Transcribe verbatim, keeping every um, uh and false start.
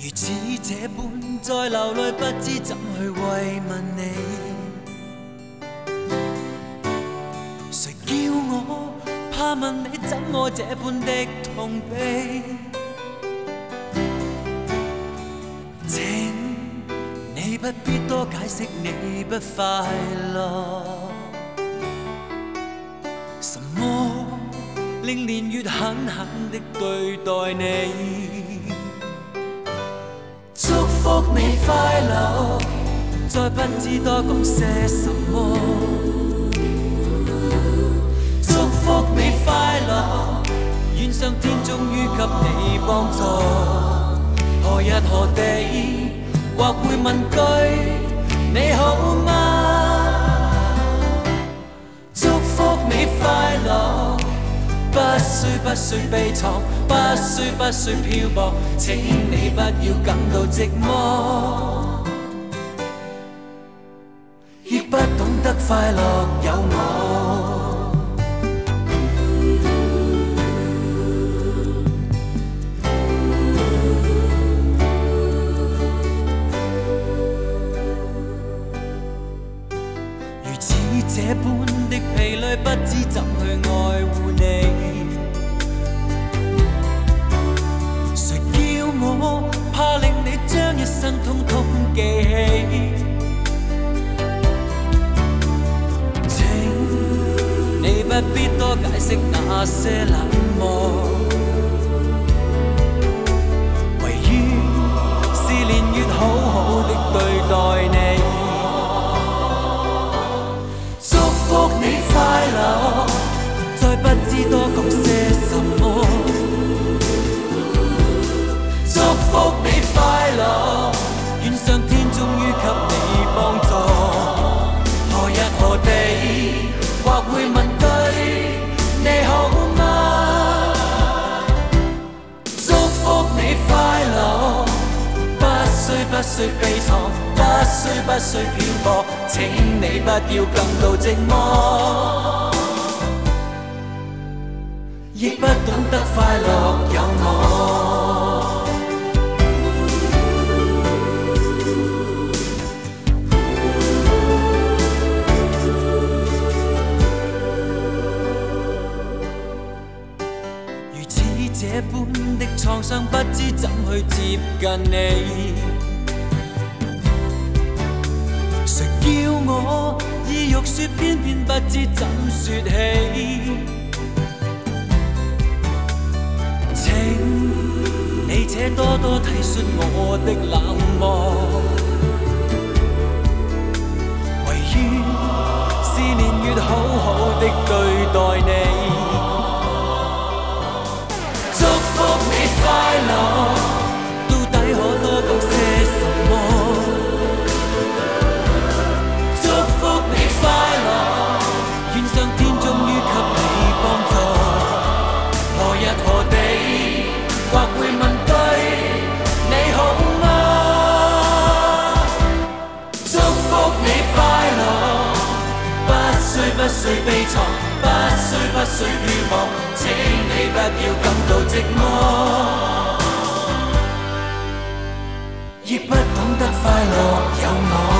如此这般在流泪，不知怎去慰问你。谁叫我怕问你，怎么这般的痛悲？请你不必多解释，你不快乐。什么令年月狠狠的对待你？祝福你快樂，再不知多講些什麼。祝福你快樂，願上天終於給你幫助。何日何地，或會問句你好嗎？祝福你快樂，不需不需悲愴，不需不需漂泊，請你不要感到寂寞，亦不懂得快樂有我。如此這般的疲累，不知怎去愛護你。我怕令你將一生通通記起，請你不必多解釋那些冷漠，唯於是年月好好的對待你。祝福你快樂，再不知多講些什麼。祝福你快樂，願上天終於給你幫助。何日何地，或會問句你好嗎？祝福你快樂，不需不需悲愴，不需不需漂泊，請你不要感到寂寞，亦不懂得快樂有我。這般的創傷，不知怎去接近你。誰叫我意欲說，偏偏不知怎說起。請你且多多體恤我的冷漠，唯於是年月好好的對待你。祝福你快樂，到底可多講些什麼？祝福你快樂，願上天終於給你幫助。何日何地，或會問句你好嗎？祝福你快樂，不需不需悲愴，不需不需漂泊，請你不要感到寂寞，亦不懂得快樂有我。